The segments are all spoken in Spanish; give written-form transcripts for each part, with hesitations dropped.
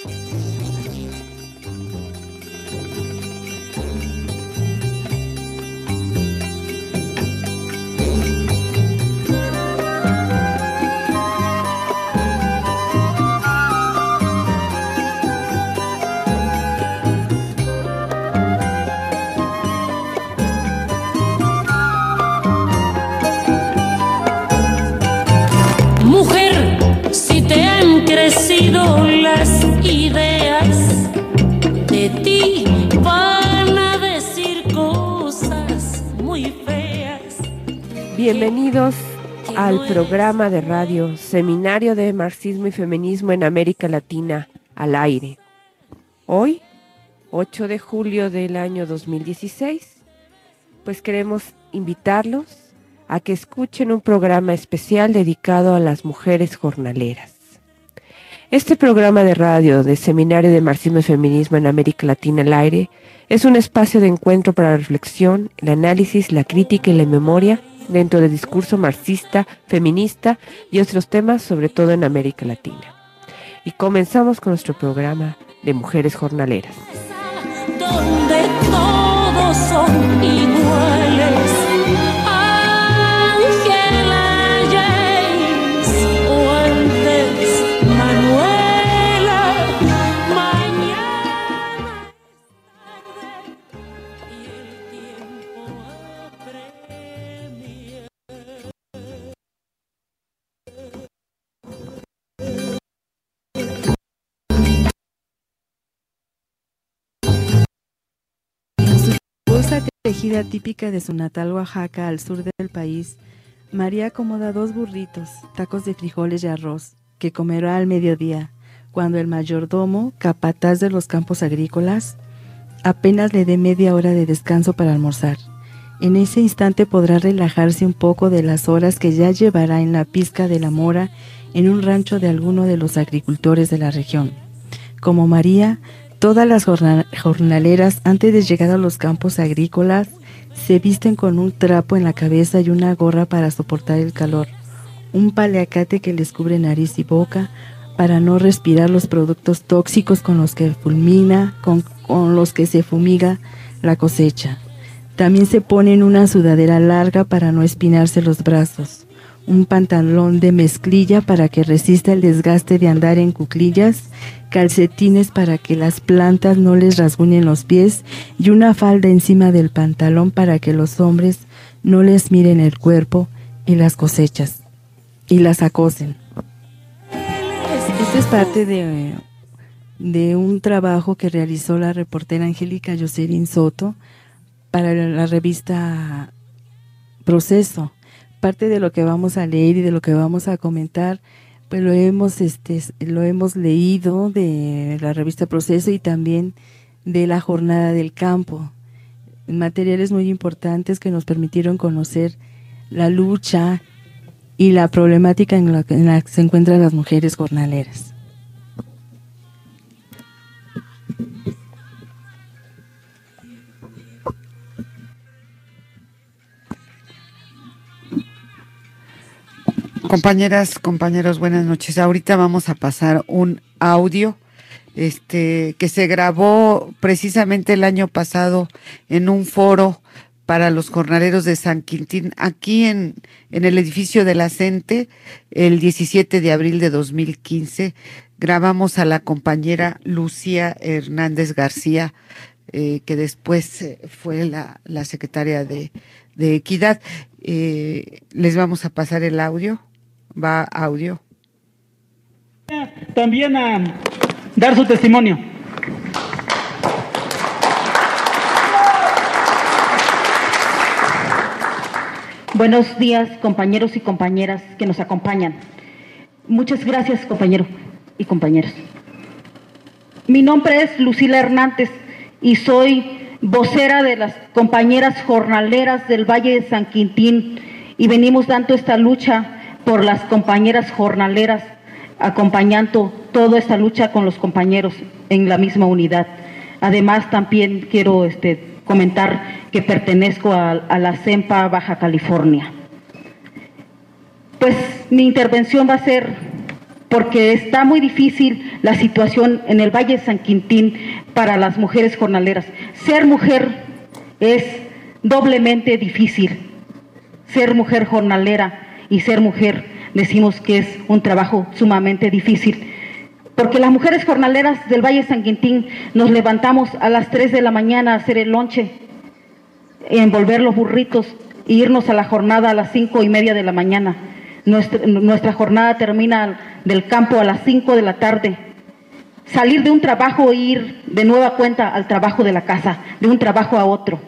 Las ideas de ti van a decir cosas muy feas. Bienvenidos al programa de radio Seminario de Marxismo y Feminismo en América Latina al aire. Hoy, 8 de julio del año 2016, pues queremos invitarlos a que escuchen un programa especial dedicado a las mujeres jornaleras. Este programa de radio de Seminario de Marxismo y Feminismo en América Latina al aire es un espacio de encuentro para la reflexión, el análisis, la crítica y la memoria dentro del discurso marxista, feminista y otros temas, sobre todo en América Latina. Y comenzamos con nuestro programa de Mujeres Jornaleras. Donde todos son iguales. Tejida típica de su natal Oaxaca, al sur del país, María acomoda 2 burritos, tacos de frijoles y arroz, que comerá al mediodía, cuando el mayordomo, capataz de los campos agrícolas, apenas le dé media hora de descanso para almorzar. En ese instante podrá relajarse un poco de las horas que ya llevará en la pizca de la mora en un rancho de alguno de los agricultores de la región. Como María, todas las jornaleras, antes de llegar a los campos agrícolas, se visten con un trapo en la cabeza y una gorra para soportar el calor, un paliacate que les cubre nariz y boca para no respirar los productos tóxicos con los que con los que se fumiga la cosecha. También se ponen una sudadera larga para no espinarse los brazos, un pantalón de mezclilla para que resista el desgaste de andar en cuclillas, calcetines para que las plantas no les rasguñen los pies y una falda encima del pantalón para que los hombres no les miren el cuerpo y las cosechas y las acosen. Esto es parte de un trabajo que realizó la reportera Angélica Jocelyn Soto para la revista Proceso. Parte de lo que vamos a leer y de lo que vamos a comentar, pues lo hemos leído de la revista Proceso y también de la Jornada del Campo. Materiales muy importantes que nos permitieron conocer la lucha y la problemática en la que se encuentran las mujeres jornaleras. Compañeras, compañeros, buenas noches. Ahorita vamos a pasar un audio que se grabó precisamente el año pasado en un foro para los jornaleros de San Quintín, aquí en el edificio de la CENTE, el 17 de abril de 2015. Grabamos a la compañera Lucía Hernández García, que después fue la secretaria de Equidad. Les vamos a pasar el audio. Va audio. También a dar su testimonio. Buenos días, compañeros y compañeras que nos acompañan. Muchas gracias, compañero y compañeras. Mi nombre es Lucila Hernández y soy vocera de las compañeras jornaleras del Valle de San Quintín, y venimos dando esta lucha por las compañeras jornaleras, acompañando toda esta lucha con los compañeros en la misma unidad. Además, también quiero comentar que pertenezco a la CEMPA Baja California. Pues mi intervención va a ser porque está muy difícil la situación en el Valle de San Quintín para las mujeres jornaleras. Ser mujer es doblemente difícil. Ser mujer jornalera y ser mujer, decimos que es un trabajo sumamente difícil, porque las mujeres jornaleras del Valle de San Quintín nos levantamos a las 3 de la mañana a hacer el lonche, envolver los burritos e irnos a la jornada a las 5:30 de la mañana. Nuestra jornada termina del campo a las 5 de la tarde. Salir de un trabajo e ir de nueva cuenta al trabajo de la casa, de un trabajo a otro.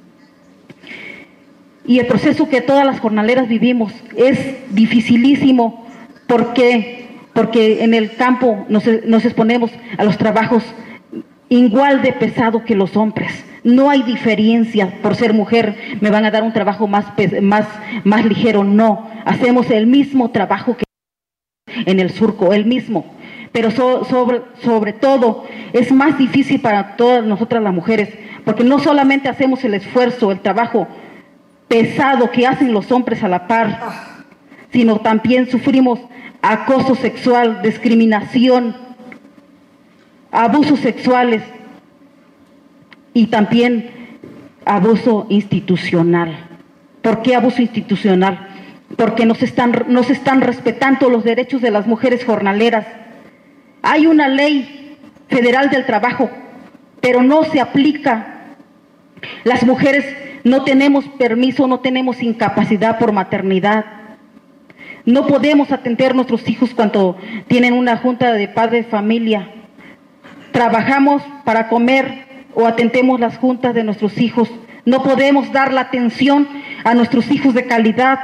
Y el proceso que todas las jornaleras vivimos es dificilísimo. ¿Por qué? Porque en el campo nos exponemos a los trabajos igual de pesado que los hombres. No hay diferencia por ser mujer, me van a dar un trabajo más ligero. No, hacemos el mismo trabajo que en el surco, el mismo. Pero sobre todo es más difícil para todas nosotras las mujeres, porque no solamente hacemos el esfuerzo, el trabajo pesado que hacen los hombres a la par, sino también sufrimos acoso sexual, discriminación, abusos sexuales y también abuso institucional. ¿Por qué abuso institucional? Porque no se están respetando los derechos de las mujeres jornaleras. Hay una ley federal del trabajo, pero no se aplica. Las mujeres no tenemos permiso, no tenemos incapacidad por maternidad. No podemos atender a nuestros hijos cuando tienen una junta de padres de familia. Trabajamos para comer o atendemos las juntas de nuestros hijos. No podemos dar la atención a nuestros hijos de calidad.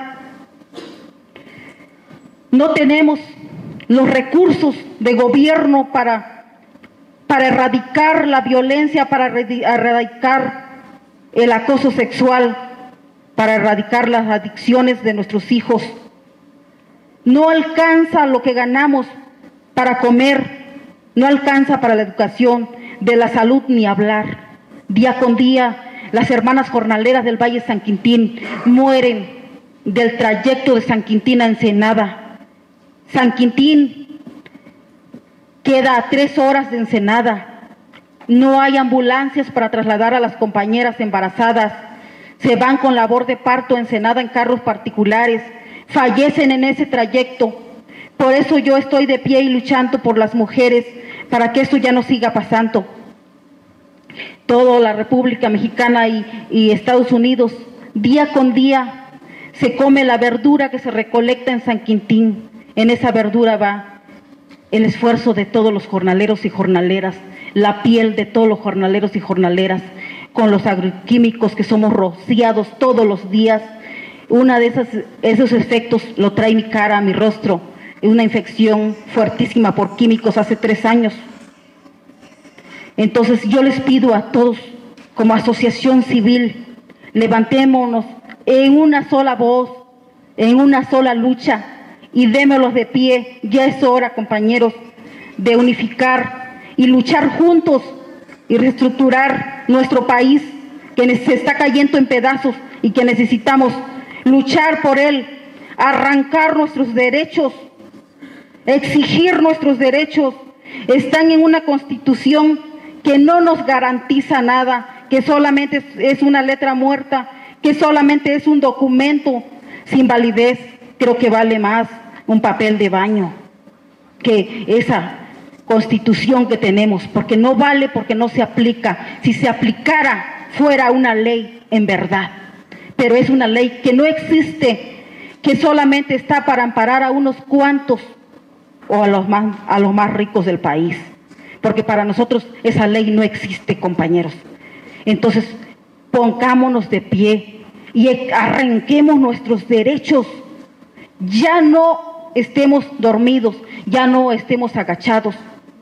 No tenemos los recursos de gobierno para erradicar la violencia, para erradicar el acoso sexual, para erradicar las adicciones de nuestros hijos. No alcanza lo que ganamos para comer, no alcanza para la educación, de la salud ni hablar. Día con día, las hermanas jornaleras del Valle de San Quintín mueren del trayecto de San Quintín a Ensenada. San Quintín queda a 3 horas de Ensenada. No hay ambulancias para trasladar a las compañeras embarazadas. Se van con labor de parto a Ensenada en carros particulares. Fallecen en ese trayecto. Por eso yo estoy de pie y luchando por las mujeres, para que esto ya no siga pasando. Toda la República Mexicana y Estados Unidos, día con día, se come la verdura que se recolecta en San Quintín. En esa verdura va el esfuerzo de todos los jornaleros y jornaleras, la piel de todos los jornaleros y jornaleras, con los agroquímicos que somos rociados todos los días. Una de esos efectos lo trae mi cara, mi rostro, una infección fuertísima por químicos hace 3 años. Entonces yo les pido a todos, como asociación civil, levantémonos en una sola voz, en una sola lucha, y démoslos de pie. Ya es hora, compañeros, de unificar y luchar juntos y reestructurar nuestro país, que se está cayendo en pedazos y que necesitamos luchar por él, arrancar nuestros derechos, exigir nuestros derechos. Están en una constitución que no nos garantiza nada, que solamente es una letra muerta, que solamente es un documento sin validez. Creo que vale más un papel de baño que esa constitución que tenemos, porque no vale, porque no se aplica. Si se aplicara, fuera una ley en verdad, pero es una ley que no existe, que solamente está para amparar a unos cuantos o a los más ricos del país, porque para nosotros esa ley no existe, compañeros. Entonces, pongámonos de pie y arranquemos nuestros derechos. Ya no estemos dormidos, ya no estemos agachados.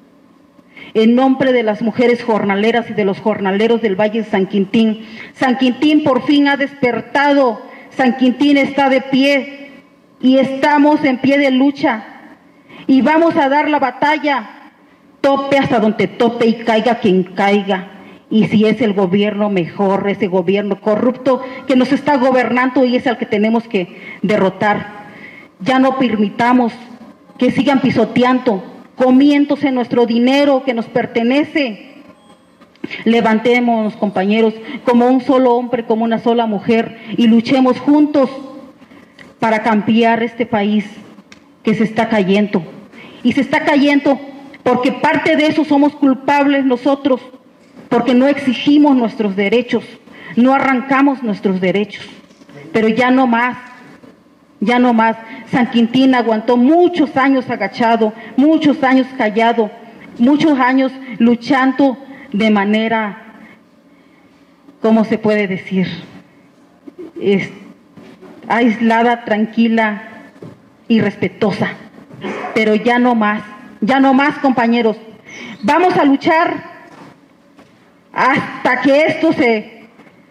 En nombre de las mujeres jornaleras y de los jornaleros del Valle de San Quintín por fin ha despertado. San Quintín está de pie y estamos en pie de lucha y vamos a dar la batalla, tope hasta donde tope y caiga quien caiga. Y si es el gobierno, mejor, ese gobierno corrupto que nos está gobernando, y es al que tenemos que derrotar. Ya no permitamos que sigan pisoteando, comiéndose nuestro dinero que nos pertenece. Levantémonos, compañeros, como un solo hombre, como una sola mujer, y luchemos juntos para cambiar este país que se está cayendo. Y se está cayendo porque parte de eso somos culpables nosotros, porque no exigimos nuestros derechos, no arrancamos nuestros derechos. Pero ya no más, ya no más. San Quintín aguantó muchos años agachado, muchos años callado, muchos años luchando de manera, ¿cómo se puede decir? Aislada, tranquila y respetuosa. Pero ya no más, compañeros. Vamos a luchar hasta que esto se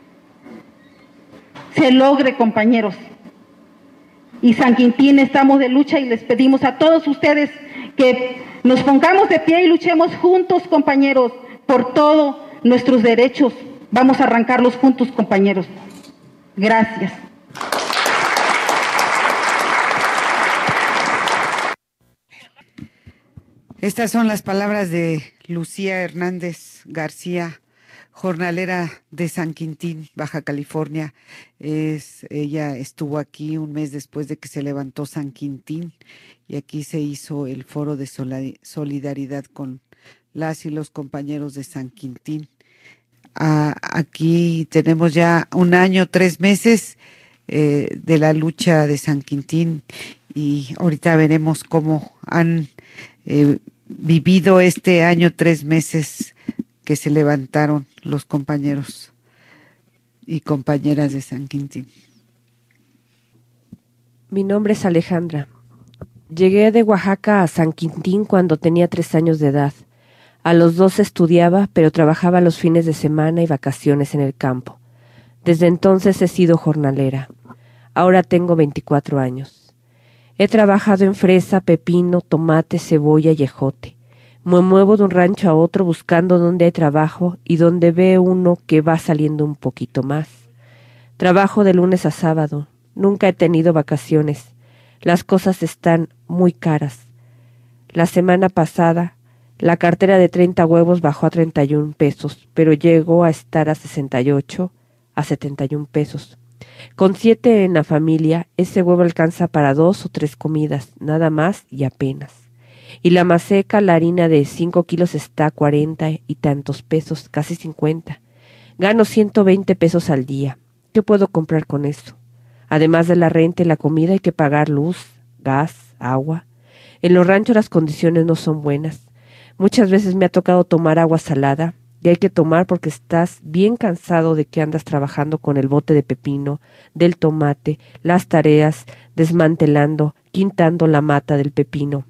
logre, compañeros. Y San Quintín, estamos de lucha y les pedimos a todos ustedes que nos pongamos de pie y luchemos juntos, compañeros, por todos nuestros derechos. Vamos a arrancarlos juntos, compañeros. Gracias. Estas son las palabras de Lucía Hernández García, jornalera de San Quintín, Baja California. Ella estuvo aquí un mes después de que se levantó San Quintín y aquí se hizo el foro de solidaridad con las y los compañeros de San Quintín. Aquí tenemos ya 1 año, 3 meses de la lucha de San Quintín y ahorita veremos cómo han vivido este año, 3 meses que se levantaron los compañeros y compañeras de San Quintín. Mi nombre es Alejandra. Llegué de Oaxaca a San Quintín cuando tenía 3 años de edad. A los 12 estudiaba, pero trabajaba los fines de semana y vacaciones en el campo. Desde entonces he sido jornalera. Ahora tengo 24 años. He trabajado en fresa, pepino, tomate, cebolla y ejote. Me muevo de un rancho a otro buscando dónde hay trabajo y donde ve uno que va saliendo un poquito más. Trabajo de lunes a sábado. Nunca he tenido vacaciones. Las cosas están muy caras. La semana pasada, la cartera de 30 huevos bajó a 31 pesos, pero llegó a estar a 68, a 71 pesos. Con 7 en la familia, ese huevo alcanza para 2 o 3 comidas, nada más y apenas. Y la maseca, la harina de 5 kilos está a 40 y tantos pesos, casi 50. Gano 120 pesos al día. ¿Qué puedo comprar con eso? Además de la renta y la comida hay que pagar luz, gas, agua. En los ranchos las condiciones no son buenas. Muchas veces me ha tocado tomar agua salada y hay que tomar porque estás bien cansado de que andas trabajando con el bote de pepino, del tomate, las tareas, desmantelando, quintando la mata del pepino.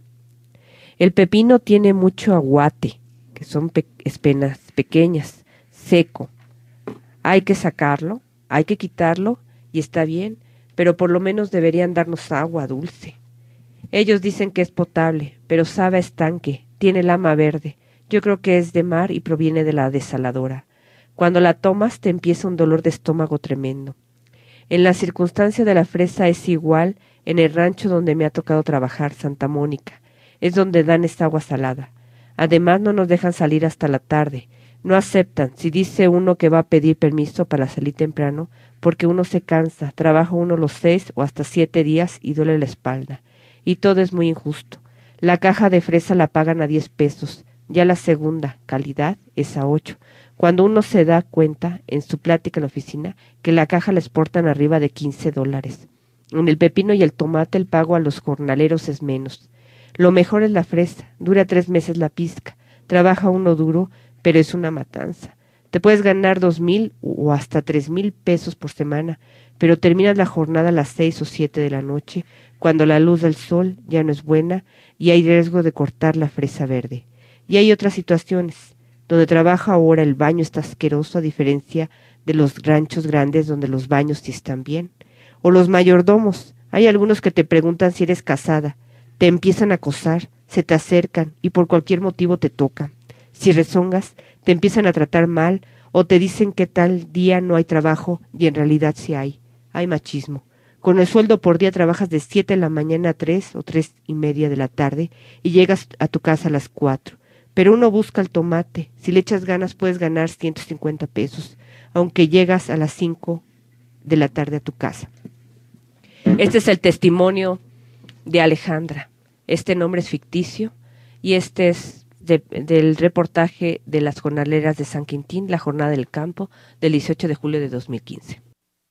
El pepino tiene mucho aguate, que son espenas pequeñas, seco. Hay que sacarlo, hay que quitarlo y está bien, pero por lo menos deberían darnos agua dulce. Ellos dicen que es potable, pero sabe a estanque, tiene lama verde. Yo creo que es de mar y proviene de la desaladora. Cuando la tomas te empieza un dolor de estómago tremendo. En la circunstancia de la fresa es igual en el rancho donde me ha tocado trabajar, Santa Mónica. Es donde dan esta agua salada. Además no nos dejan salir hasta la tarde. No aceptan si dice uno que va a pedir permiso para salir temprano, porque uno se cansa, trabaja uno los 6 o hasta 7 días y duele la espalda. Y todo es muy injusto. La caja de fresa la pagan a 10 pesos, ya la segunda, calidad, es a 8. Cuando uno se da cuenta, en su plática en la oficina, que la caja la exportan arriba de $15. En el pepino y el tomate el pago a los jornaleros es menos. Lo mejor es la fresa, dura 3 meses la pizca, trabaja uno duro, pero es una matanza. Te puedes ganar 2,000 o hasta 3,000 pesos por semana, pero terminas la jornada a las 6 o 7 de la noche, cuando la luz del sol ya no es buena y hay riesgo de cortar la fresa verde. Y hay otras situaciones, donde trabaja ahora el baño está asqueroso a diferencia de los ranchos grandes donde los baños sí están bien. O los mayordomos, hay algunos que te preguntan si eres casada, te empiezan a acosar, se te acercan y por cualquier motivo te tocan. Si rezongas, te empiezan a tratar mal o te dicen que tal día no hay trabajo y en realidad sí hay. Hay machismo. Con el sueldo por día trabajas de 7 de la mañana a 3 o 3:30 de la tarde y llegas a tu casa a las 4. Pero uno busca el tomate. Si le echas ganas puedes ganar 150 pesos, aunque llegas a las 5 de la tarde a tu casa. Este es el testimonio de Alejandra. Este nombre es ficticio y este es del reportaje de las jornaleras de San Quintín, la jornada del campo, del 18 de julio de 2015.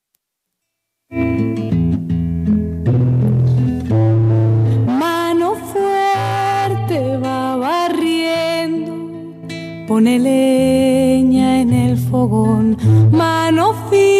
Mano fuerte va barriendo, pone leña en el fogón. Mano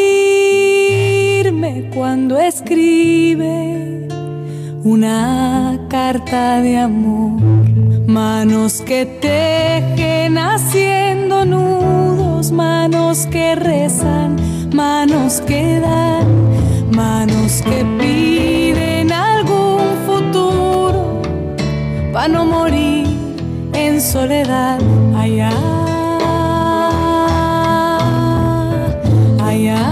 firme cuando escribe una carta de amor. Manos que tejen haciendo nudos, manos que rezan, manos que dan, manos que piden algún futuro para no morir en soledad. Allá, allá.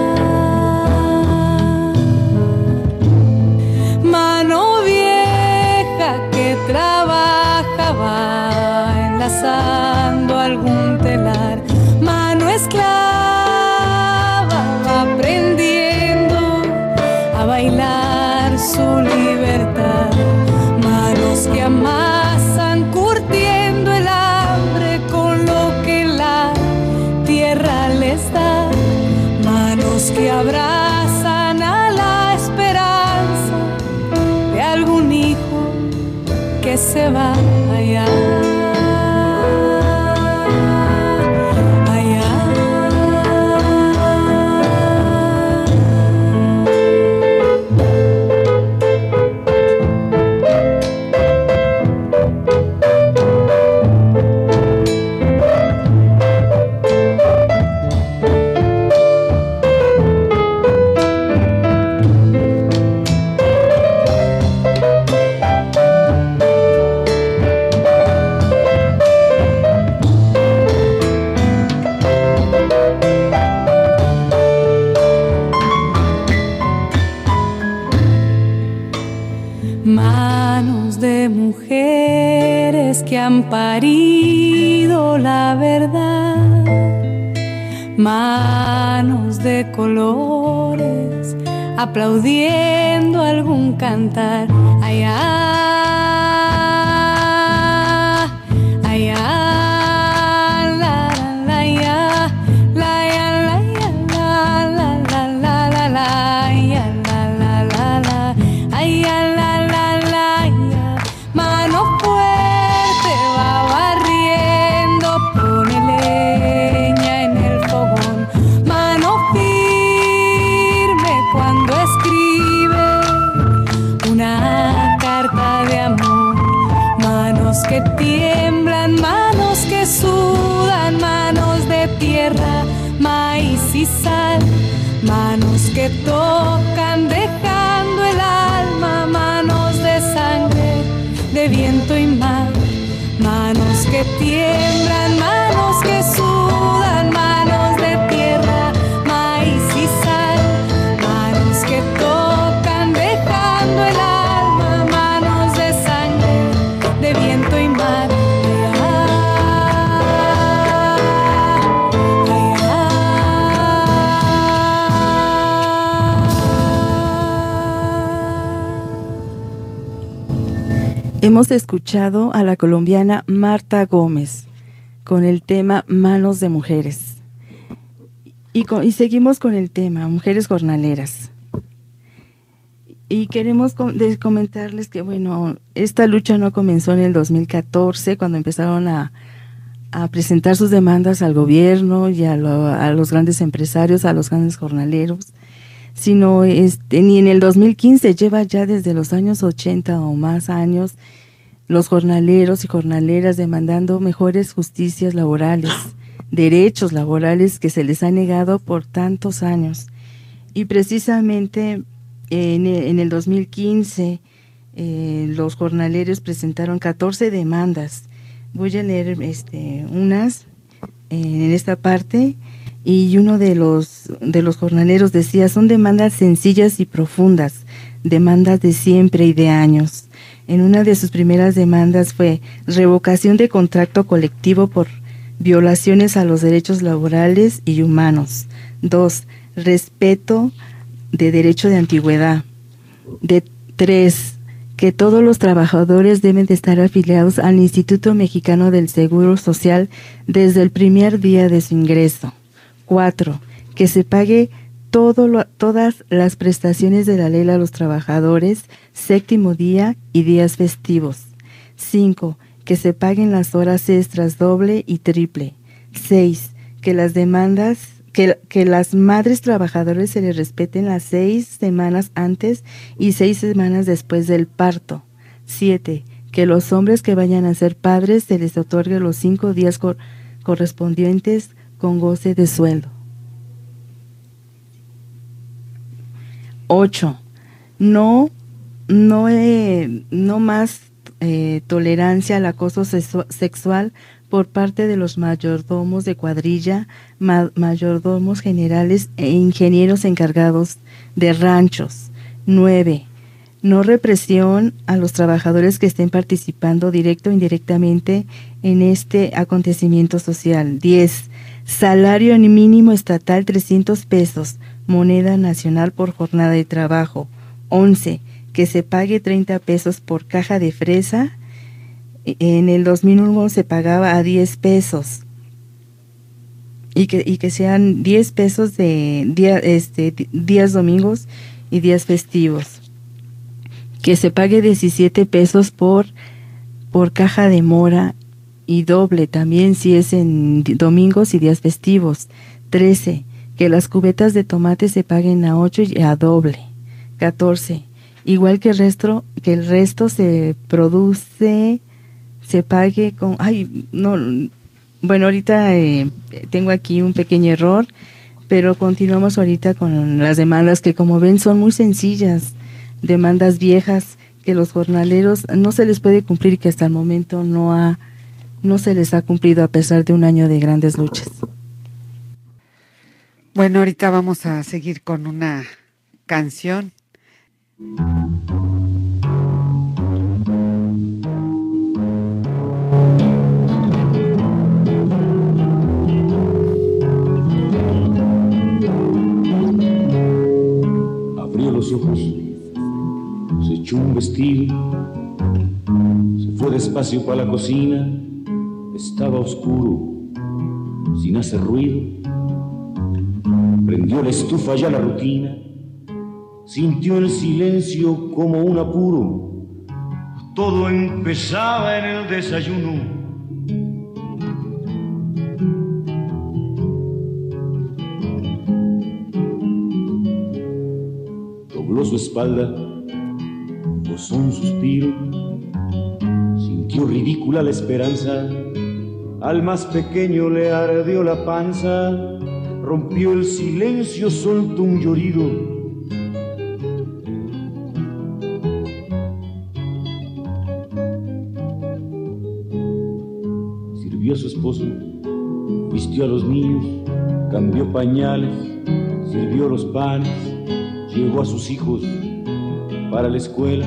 Mano vieja que trabajaba enlazando algún telar. Mano esclava va aprendiendo a bailar su libertad. Manos que amasan curtiendo el hambre con lo que la tierra les da. Manos que abrazan a la esperanza de algún hijo que se va allá. Manos de mujeres que han parido la verdad, manos de colores aplaudiendo algún cantar. Allá, que tiemblan, manos que sudan, manos de tierra, maíz y sal, manos que tocan dejando el alma, manos de sangre, de viento y mar, manos que tiemblan, manos que sudan, manos de tierra, maíz y sal, manos que tocan dejando el alma, manos de sangre, de viento y mar. Hemos escuchado a la colombiana Marta Gómez con el tema Manos de Mujeres. Y seguimos con el tema Mujeres Jornaleras. Y queremos comentarles que, bueno, esta lucha no comenzó en el 2014, cuando empezaron a presentar sus demandas al gobierno y a los grandes empresarios, a los grandes jornaleros, sino ni en el 2015, lleva ya desde los años 80 o más años los jornaleros y jornaleras demandando mejores justicias laborales, derechos laborales que se les ha negado por tantos años. Y precisamente en el 2015 los jornaleros presentaron 14 demandas. Voy a leer unas en esta parte. y uno de los jornaleros decía, son demandas sencillas y profundas, demandas de siempre y de años. En una de sus primeras demandas fue revocación de contrato colectivo por violaciones a los derechos laborales y humanos. 2. Respeto de derecho de antigüedad. 3. Que todos los trabajadores deben de estar afiliados al Instituto Mexicano del Seguro Social desde el primer día de su ingreso. 4. Que se pague todas las prestaciones de la ley a los trabajadores, séptimo día y días festivos. 5. Que se paguen las horas extras doble y triple. 6. Que las demandas, que las madres trabajadoras se les respeten las 6 semanas antes y 6 semanas después del parto. 7. Que los hombres que vayan a ser padres se les otorgue los 5 días correspondientes con goce de sueldo. 8. No más tolerancia al acoso sexual por parte de los mayordomos de cuadrilla, mayordomos generales e ingenieros encargados de ranchos. 9. No represión a los trabajadores que estén participando directo o indirectamente en este acontecimiento social. 10. Salario mínimo estatal 300 pesos, moneda nacional por jornada de trabajo. 11. Que se pague 30 pesos por caja de fresa. En el 2001 se pagaba a 10 pesos. Y que sean 10 pesos de días domingos y días festivos. Que se pague 17 pesos por caja de mora y doble también si es en domingos y días festivos. 13. Que las cubetas de tomate se paguen a 8 y a doble. 14. Igual que el resto se produce, se pague con... Bueno, ahorita tengo aquí un pequeño error, pero continuamos ahorita con las demandas que, como ven, son muy sencillas, demandas viejas que los jornaleros no se les puede cumplir y que hasta el momento no se les ha cumplido a pesar de un año de grandes luchas. Bueno, ahorita vamos a seguir con una canción. Abrió los ojos, se echó un vestido, se fue despacio para la cocina. Estaba oscuro, sin hacer ruido. Prendió la estufa ya la rutina. Sintió el silencio como un apuro. Todo empezaba en el desayuno. Dobló su espalda, gozó un suspiro. Sintió ridícula la esperanza. Al más pequeño le ardió la panza. Rompió el silencio, soltó un llorido. Sirvió a su esposo, vistió a los niños, cambió pañales, sirvió los panes, llevó a sus hijos para la escuela.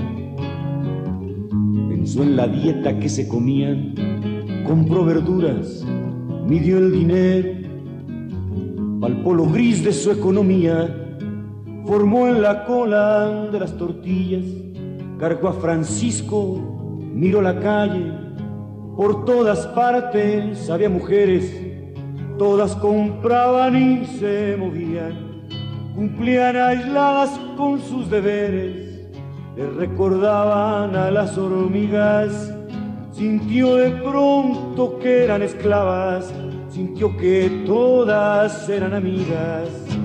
Pensó en la dieta que se comían, compró verduras, midió el dinero, palpó lo gris de su economía, formó en la cola de las tortillas, cargó a Francisco, miró la calle, por todas partes había mujeres, todas compraban y se movían, cumplían aisladas con sus deberes, le recordaban a las hormigas, sintió de pronto que eran esclavas, sintió que todas eran amigas.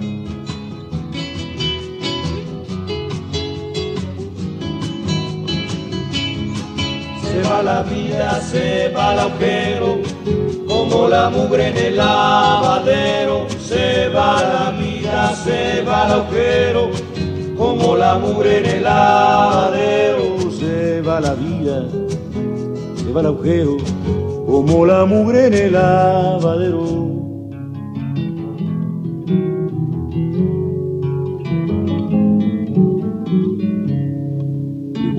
Se va la vida, se va el agujero, como la mugre en el lavadero. Se va la vida, se va el agujero, como la mugre en el lavadero. Se va la vida, se va el agujero, como la mugre en el lavadero.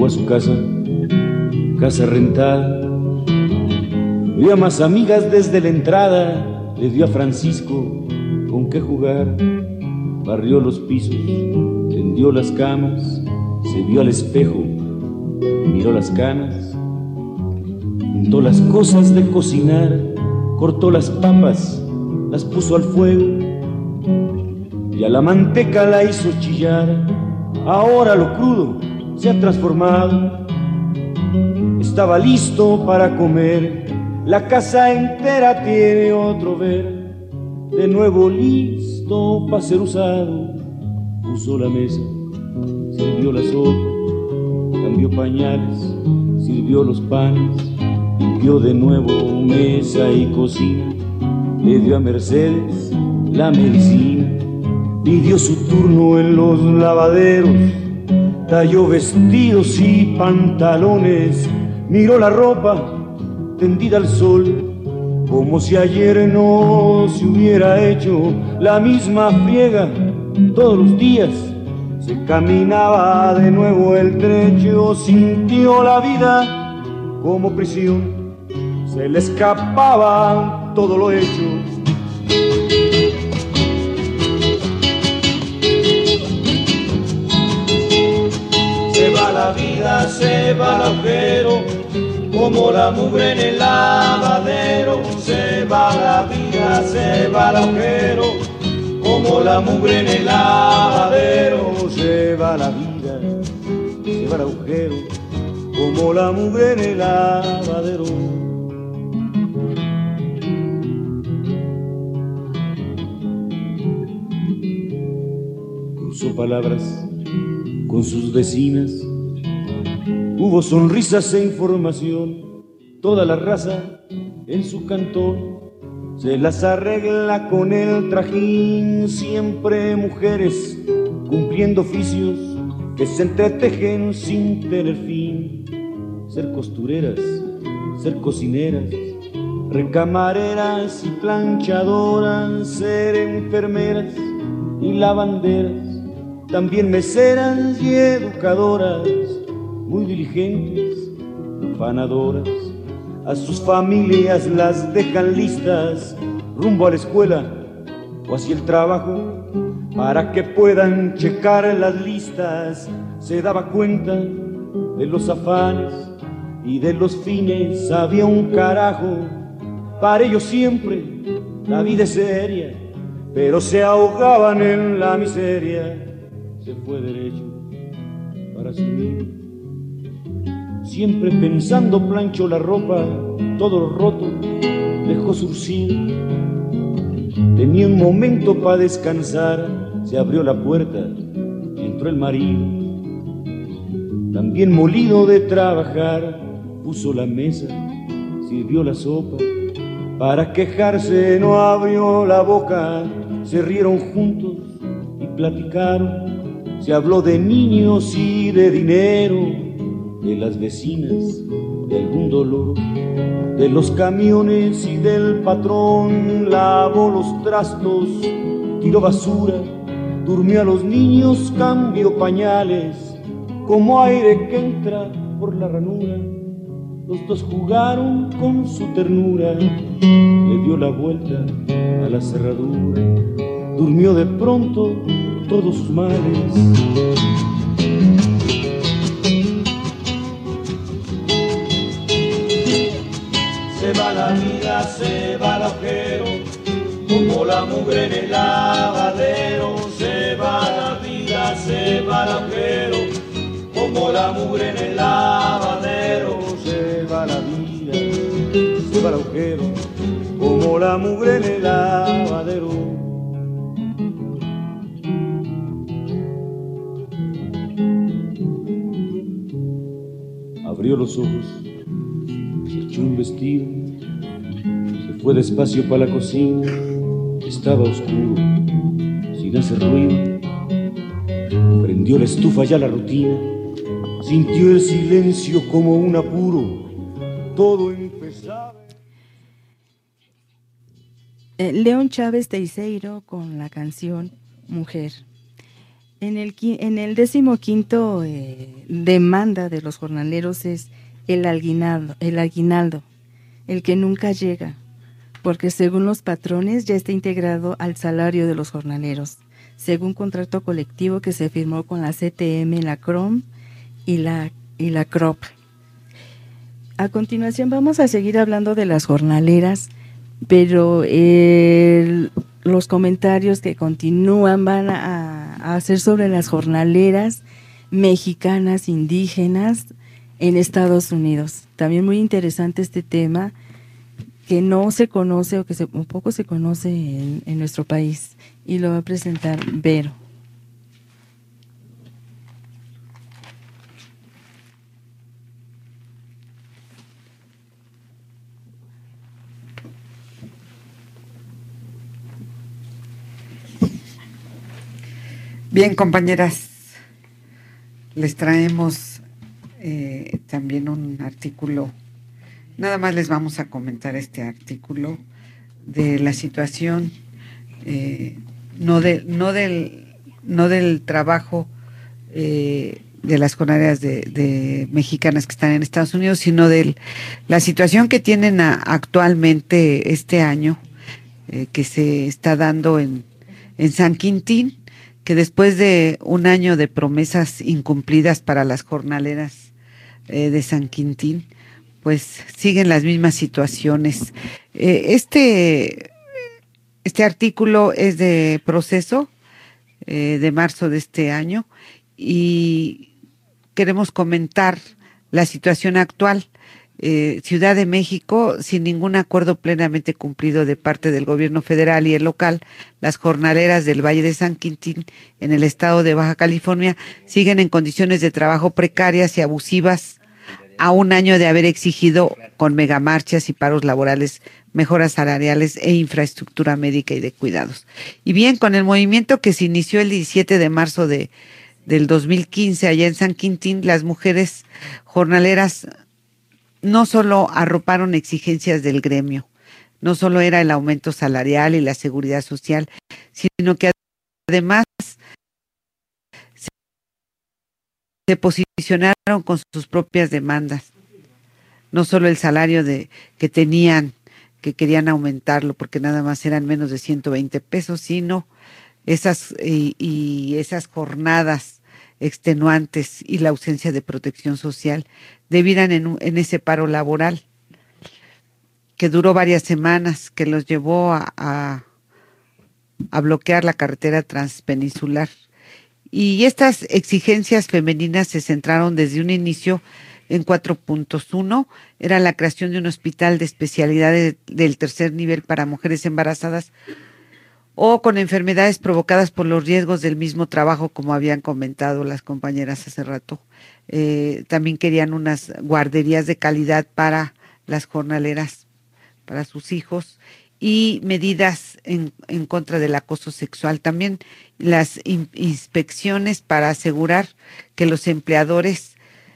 a su casa, casa rentada. Vio a más amigas desde la entrada, le dio a Francisco con qué jugar. Barrió los pisos, tendió las camas, se vio al espejo, miró las canas, juntó las cosas de cocinar, cortó las papas, las puso al fuego y a la manteca la hizo chillar. Ahora lo crudo se ha transformado, estaba listo para comer. La casa entera tiene otro ver, de nuevo listo para ser usado. Puso la mesa, sirvió la sopa, cambió pañales, sirvió los panes, limpió de nuevo mesa y cocina. Le dio a Mercedes la medicina, pidió su turno en los lavaderos, talló vestidos y pantalones, miró la ropa tendida al sol, como si ayer no se hubiera hecho la misma friega. Todos los días se caminaba de nuevo el trecho, sintió la vida como prisión, se le escapaba todo lo hecho. Se va la vida, se va el agujero, como la mugre en el lavadero. Se va la vida, se va el agujero, como la mugre en el lavadero. Se va la vida, se va el agujero, como la mugre en el lavadero. Cruzó palabras con sus vecinas, hubo sonrisas e información. Toda la raza en su cantón se las arregla con el trajín. Siempre mujeres cumpliendo oficios que se entretejen sin tener fin. Ser costureras, ser cocineras, recamareras y planchadoras, ser enfermeras y lavanderas, también meseras y educadoras, muy diligentes, afanadoras. A sus familias las dejan listas rumbo a la escuela o hacia el trabajo para que puedan checar las listas. Se daba cuenta de los afanes y de los fines, había un carajo. Para ellos siempre la vida es seria, pero se ahogaban en la miseria. Se fue derecho para subir, siempre pensando planchó la ropa, todo roto dejó surcir. Tenía un momento para descansar, se abrió la puerta y entró el marido, también molido de trabajar. Puso la mesa, sirvió la sopa, para quejarse no abrió la boca. Se rieron juntos y platicaron, se habló de niños y de dinero, de las vecinas, de algún dolor, de los camiones y del patrón. Lavó los trastos, tiró basura, durmió a los niños, cambió pañales, como aire que entra por la ranura. Los dos jugaron con su ternura, le dio la vuelta a la cerradura, durmió de pronto todos sus males. Se va la vida, se va el agujero, como la mugre en el lavadero. Se va la vida, se va el agujero, como la mugre en el lavadero. Se va la vida, se va el agujero, como la mugre en el lavadero. Abrió los ojos, se echó un vestido, se fue despacio para la cocina. Estaba oscuro, sin hacer ruido. Prendió la estufa, ya la rutina. Sintió el silencio como un apuro. Todo empezaba. León Chávez Teiseiro con la canción Mujer. En el 15º demanda de los jornaleros es el aguinaldo, el que nunca llega, porque según los patrones ya está integrado al salario de los jornaleros, según contrato colectivo que se firmó con la CTM, la CROM y la CROP. A continuación vamos a seguir hablando de las jornaleras, pero los comentarios que continúan van a hacer sobre las jornaleras mexicanas indígenas en Estados Unidos. También muy interesante este tema que no se conoce o que un poco se conoce en nuestro país, y lo va a presentar Vero. Bien, compañeras, les traemos también un artículo. Nada más les vamos a comentar este artículo de la situación, no del trabajo de las jornaleras de mexicanas que están en Estados Unidos, sino de la situación que tienen actualmente este año, que se está dando en San Quintín, que después de un año de promesas incumplidas para las jornaleras de San Quintín, pues siguen las mismas situaciones. Este artículo es de Proceso, de marzo de este año, y queremos comentar la situación actual. Ciudad de México, sin ningún acuerdo plenamente cumplido de parte del gobierno federal y el local, las jornaleras del Valle de San Quintín, en el estado de Baja California, siguen en condiciones de trabajo precarias y abusivas a un año de haber exigido con megamarchas y paros laborales mejoras salariales e infraestructura médica y de cuidados. Y bien, con el movimiento que se inició el 17 de marzo del 2015 allá en San Quintín, las mujeres jornaleras no solo arroparon exigencias del gremio, no solo era el aumento salarial y la seguridad social, sino que además se posicionaron con sus propias demandas. No solo el salario que tenían, que querían aumentarlo porque nada más eran menos de 120 pesos, sino esas jornadas extenuantes y la ausencia de protección social debieran en ese paro laboral que duró varias semanas, que los llevó a bloquear la carretera transpeninsular. Y estas exigencias femeninas se centraron desde un inicio en 4 puntos. Uno era la creación de un hospital de especialidades del tercer nivel para mujeres embarazadas o con enfermedades provocadas por los riesgos del mismo trabajo, como habían comentado las compañeras hace rato. También querían unas guarderías de calidad para las jornaleras, para sus hijos, y medidas en contra del acoso sexual. También las inspecciones para asegurar que los empleadores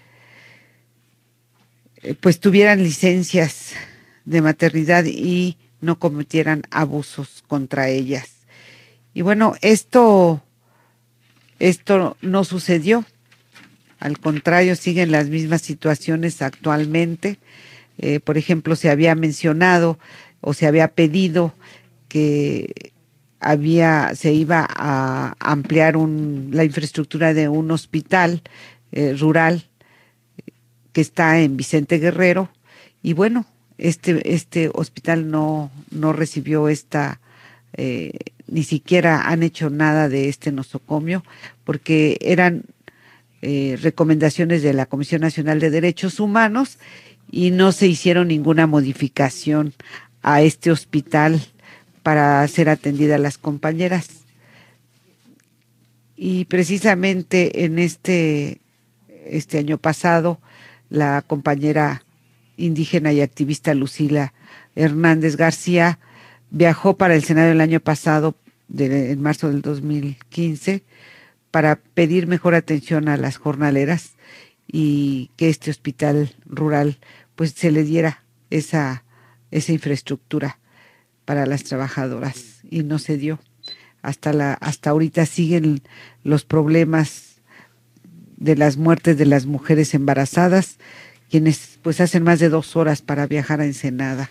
pues tuvieran licencias de maternidad y no cometieran abusos contra ellas. Y bueno, esto no sucedió. Al contrario, siguen las mismas situaciones actualmente. Por ejemplo, se había mencionado o se había pedido que se iba a ampliar la infraestructura de un hospital rural que está en Vicente Guerrero, y bueno, este hospital no recibió ni siquiera han hecho nada de este nosocomio, porque eran recomendaciones de la Comisión Nacional de Derechos Humanos y no se hicieron ninguna modificación a este hospital para ser atendida a las compañeras. Y precisamente en este año pasado, la compañera indígena y activista Lucila Hernández García viajó para el Senado el año pasado, en marzo del 2015, para pedir mejor atención a las jornaleras y que este hospital rural pues se le diera esa infraestructura para las trabajadoras, y no se dio. hasta ahorita siguen los problemas de las muertes de las mujeres embarazadas, quienes pues hacen más de 2 horas para viajar a Ensenada.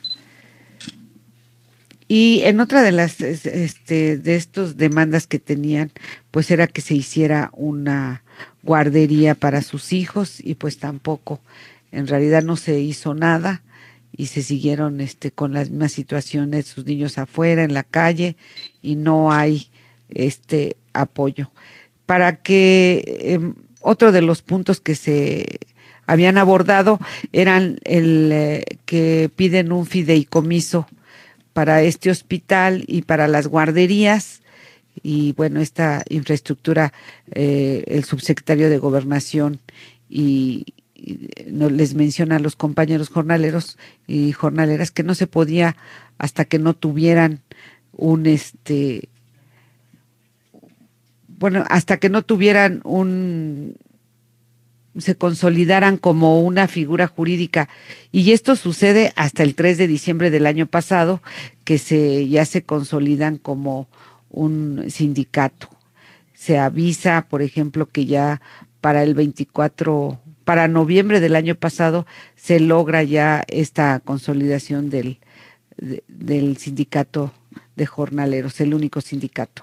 Y en otra de las de estos demandas que tenían, pues era que se hiciera una guardería para sus hijos, y pues tampoco, en realidad no se hizo nada, y se siguieron con las mismas situaciones, sus niños afuera en la calle, y no hay apoyo. Para que otro de los puntos que se habían abordado eran que piden un fideicomiso para este hospital y para las guarderías, y bueno, esta infraestructura, el subsecretario de Gobernación les menciona a los compañeros jornaleros y jornaleras que no se podía hasta que no tuvieran se consolidaran como una figura jurídica, y esto sucede hasta el 3 de diciembre del año pasado, que ya se consolidan como un sindicato. Se avisa, por ejemplo, que ya para noviembre del año pasado se logra ya esta consolidación del sindicato de jornaleros, el único sindicato.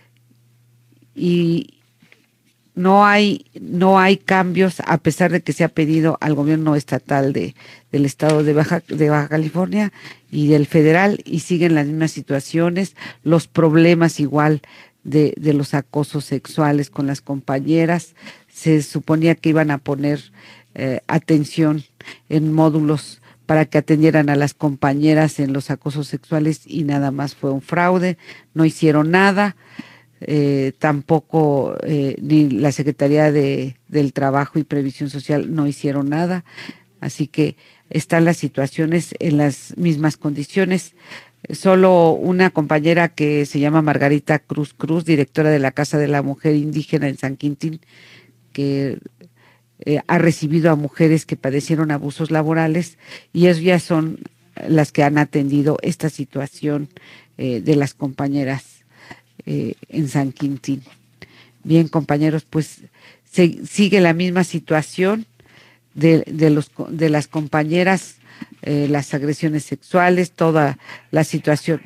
Y no hay cambios, a pesar de que se ha pedido al gobierno estatal del estado de Baja California y del federal, y siguen las mismas situaciones, los problemas igual de los acosos sexuales con las compañeras. Se suponía que iban a poner atención en módulos para que atendieran a las compañeras en los acosos sexuales, y nada más fue un fraude, no hicieron nada. Tampoco ni la Secretaría del Trabajo y Previsión Social no hicieron nada, así que están las situaciones en las mismas condiciones. Solo una compañera que se llama Margarita Cruz, directora de la Casa de la Mujer Indígena en San Quintín, que ha recibido a mujeres que padecieron abusos laborales, y ellas son las que han atendido esta situación de las compañeras en San Quintín. Bien, compañeros, pues sigue la misma situación de las compañeras, las agresiones sexuales, toda la situación.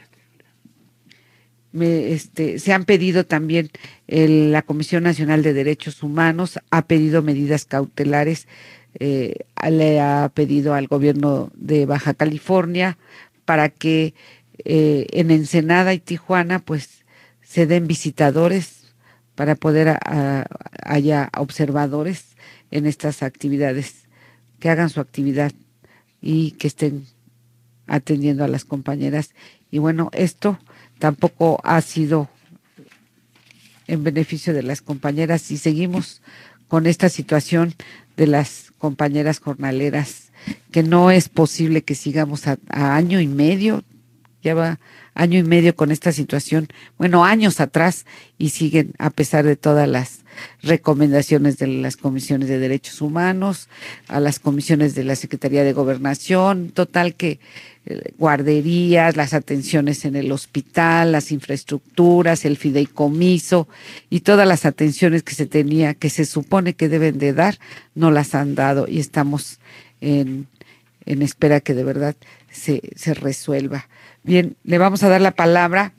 Se han pedido también, la Comisión Nacional de Derechos Humanos ha pedido medidas cautelares, le ha pedido al gobierno de Baja California para que en Ensenada y Tijuana pues se den visitadores, para poder haya observadores en estas actividades, que hagan su actividad y que estén atendiendo a las compañeras. Y bueno, esto tampoco ha sido en beneficio de las compañeras, y seguimos con esta situación de las compañeras jornaleras, que no es posible que sigamos a año y medio, ya va año y medio con esta situación, bueno, años atrás, y siguen a pesar de todas las recomendaciones de las comisiones de derechos humanos, a las comisiones de la Secretaría de Gobernación, total que guarderías, las atenciones en el hospital, las infraestructuras, el fideicomiso y todas las atenciones que se supone que deben de dar, no las han dado, y estamos en espera que de verdad se resuelva. Bien, le vamos a dar la palabra.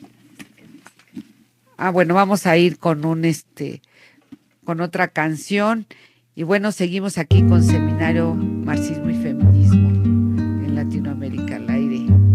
Bueno, vamos a ir con con otra canción, y bueno, seguimos aquí con Seminario Marxismo y Feminismo en Latinoamérica al aire.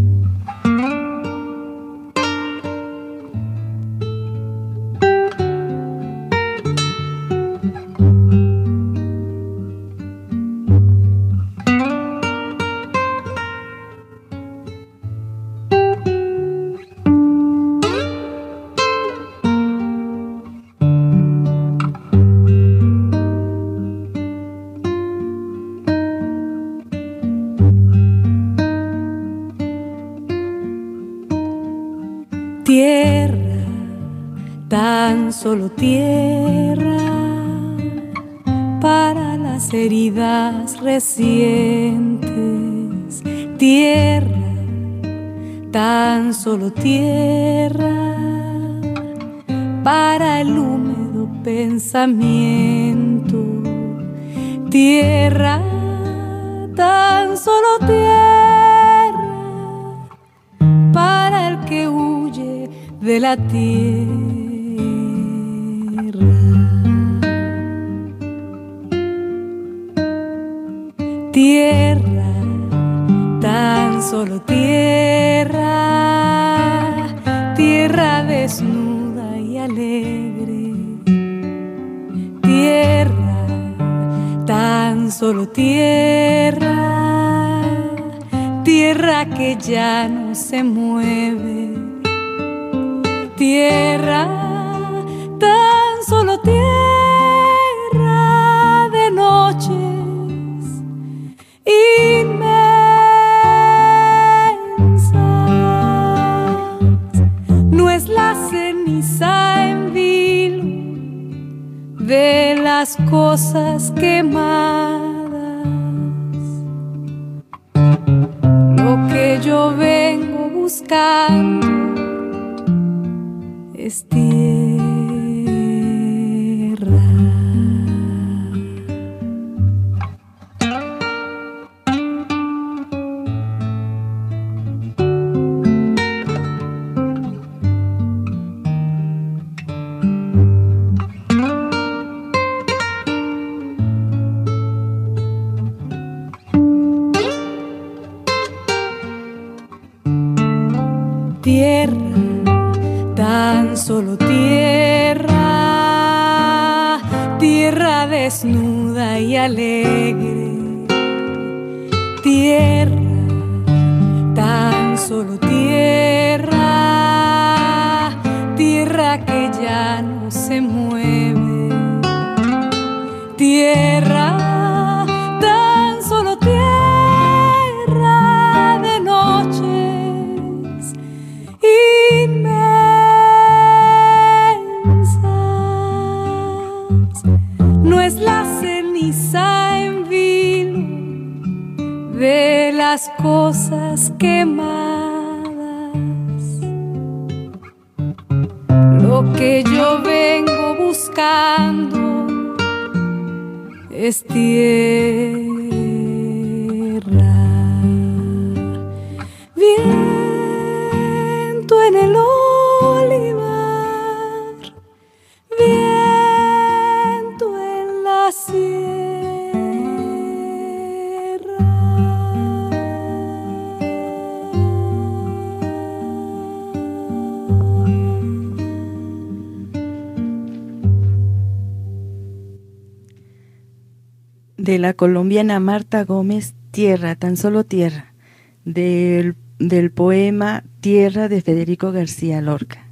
Tierra, tan solo tierra, para las heridas recientes. Tierra, tan solo tierra, para el húmedo pensamiento. Tierra, tan solo tierra, para el que huye de la tierra. Tierra, tan solo tierra, tierra desnuda y alegre. Tierra, tan solo tierra, tierra que ya no se mueve. Tierra, tan solo tierra de noches inmensas. No es la ceniza en vilo de las cosas quemadas lo que yo vengo buscando. Es tierra. Tierra, tan solo tierra, tierra desnuda y alegre. Tierra, tan solo tierra, tierra que ya no se mueve. Tierra, tan solo tierra de noches inmensas. No es la ceniza en vilo de las cosas quemadas lo que yo vengo buscando. Es tierra. Viento en el olivar, viento en la sierra. De la colombiana Marta Gómez, Tierra, tan solo tierra, del poema Tierra de Federico García Lorca.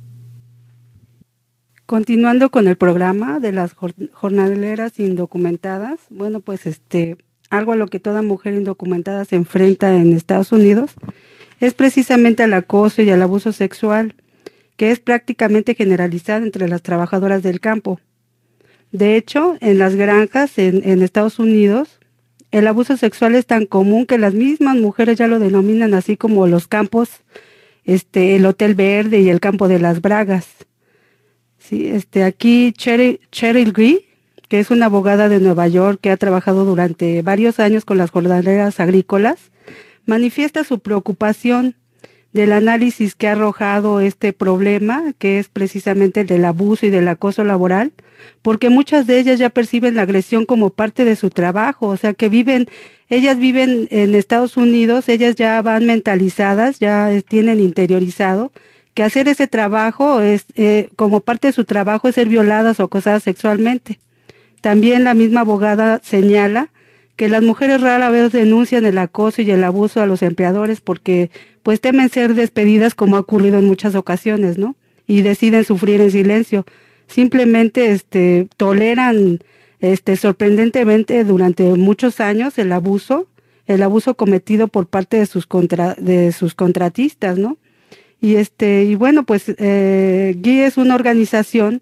Continuando con el programa de las jornaleras indocumentadas, bueno, pues algo a lo que toda mujer indocumentada se enfrenta en Estados Unidos es precisamente al acoso y al abuso sexual, que es prácticamente generalizado entre las trabajadoras del campo. De hecho, en las granjas en Estados Unidos, el abuso sexual es tan común que las mismas mujeres ya lo denominan así, como los campos, el Hotel Verde y el Campo de las Bragas. Sí, aquí Cheryl Gree, que es una abogada de Nueva York que ha trabajado durante varios años con las jornaleras agrícolas, manifiesta su preocupación del análisis que ha arrojado este problema, que es precisamente el del abuso y del acoso laboral, porque muchas de ellas ya perciben la agresión como parte de su trabajo, o sea que ellas viven en Estados Unidos, ellas ya van mentalizadas, ya tienen interiorizado que hacer ese trabajo es como parte de su trabajo es ser violadas o acosadas sexualmente. También la misma abogada señala que las mujeres rara vez denuncian el acoso y el abuso a los empleadores porque pues temen ser despedidas, como ha ocurrido en muchas ocasiones, ¿no? Y deciden sufrir en silencio. Simplemente toleran sorprendentemente durante muchos años el abuso cometido por parte de sus contratistas, ¿no? Y bueno, pues GUI es una organización